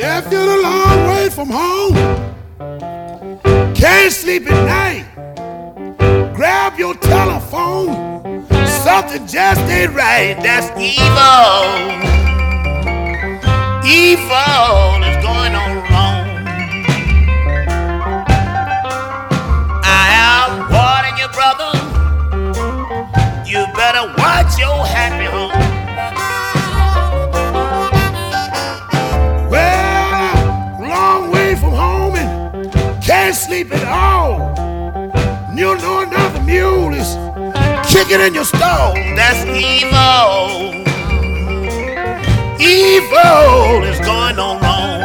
If you're a long way from home, can't sleep at night, grab your telephone. Something just ain't right. That's evil. Evil is going on wrong. I am warning you, brother. You better watch your happy home. Can't sleep at all. You know another mule is kicking in your stall. That's evil. Evil is going on wrong.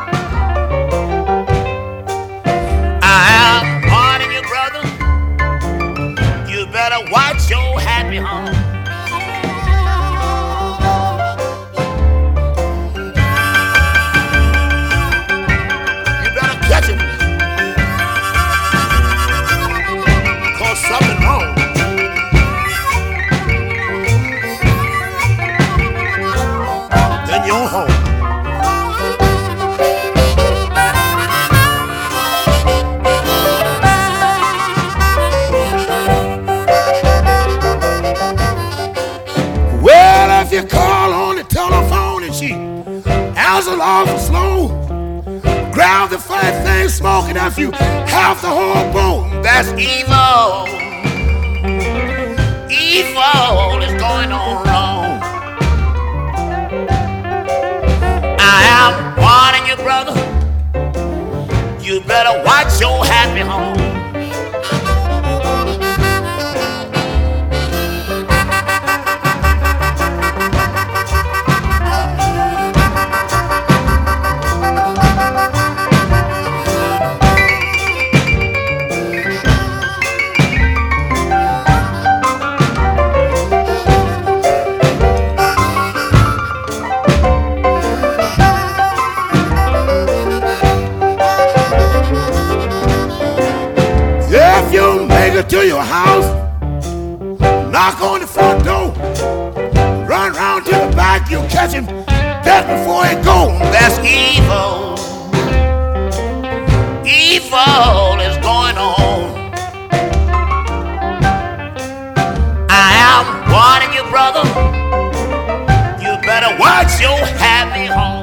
I am warning you, brother. You better watch your happy home. You better catch it. Something wrong. In your home. Well, if you call on the telephone and she answers awful slow, grab the funny thing smoking after you half the whole bone. That's evil. Evil is going on wrong. I am warning you, brother. You better watch your happy home. If you make it to your house, knock on the front door, run round to the back, you'll catch him just before he goes. That's evil. Evil is going on. I am warning you, brother. You better watch your happy home.